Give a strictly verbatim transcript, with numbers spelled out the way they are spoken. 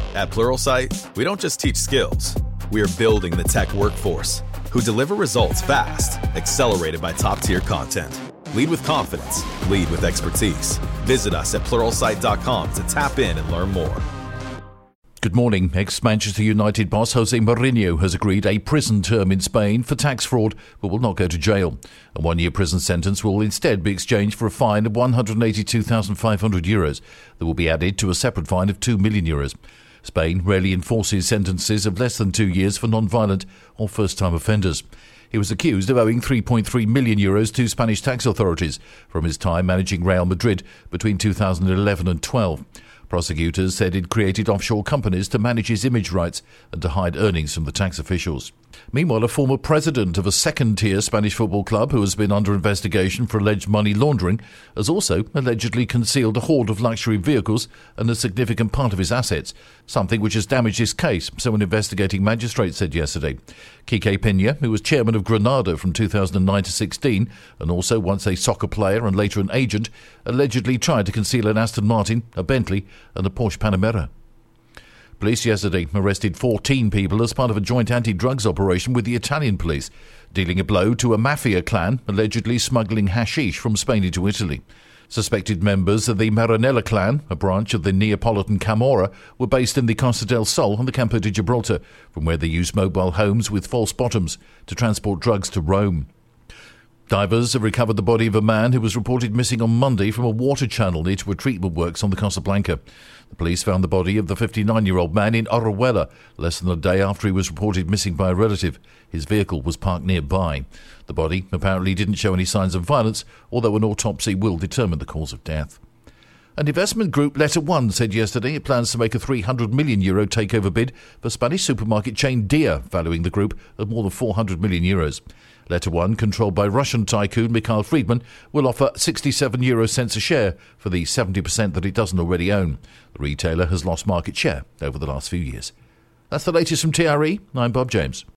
At Pluralsight, we don't just teach skills. We are building the tech workforce who deliver results fast, accelerated by top-tier content. Lead with confidence. Lead with expertise. Visit us at pluralsight dot com to tap in and learn more. Good morning. Ex-Manchester United boss Jose Mourinho has agreed a prison term in Spain for tax fraud, but will not go to jail. A one-year prison sentence will instead be exchanged for a fine of one hundred eighty-two thousand five hundred euros that will be added to a separate fine of two million euros. Spain rarely enforces sentences of less than two years for non-violent or first-time offenders. He was accused of owing three point three million euros to Spanish tax authorities from his time managing Real Madrid between two thousand eleven and twelve. Prosecutors said he'd created offshore companies to manage his image rights and to hide earnings from the tax officials. Meanwhile, a former president of a second-tier Spanish football club who has been under investigation for alleged money laundering has also allegedly concealed a hoard of luxury vehicles and a significant part of his assets, something which has damaged his case, so an investigating magistrate said yesterday. Quique Peña, who was chairman of Granada from two thousand nine to sixteen and also once a soccer player and later an agent, allegedly tried to conceal an Aston Martin, a Bentley and a Porsche Panamera. Police yesterday arrested fourteen people as part of a joint anti-drugs operation with the Italian police, dealing a blow to a mafia clan allegedly smuggling hashish from Spain into Italy. Suspected members of the Maranella clan, a branch of the Neapolitan Camorra, were based in the Costa del Sol on the Campo de Gibraltar, from where they used mobile homes with false bottoms to transport drugs to Rome. Divers have recovered the body of a man who was reported missing on Monday from a water channel near to a treatment works on the Costa Blanca. The police found the body of the fifty-nine-year-old man in Orihuela less than a day after he was reported missing by a relative. His vehicle was parked nearby. The body apparently didn't show any signs of violence, although an autopsy will determine the cause of death. An investment group, Letter One, said yesterday it plans to make a three hundred million euro takeover bid for Spanish supermarket chain Dia, valuing the group at more than four hundred million euros. Letter One, controlled by Russian tycoon Mikhail Friedman, will offer sixty-seven euro cents a share for the seventy percent that it doesn't already own. The retailer has lost market share over the last few years. That's the latest from T R E. I'm Bob James.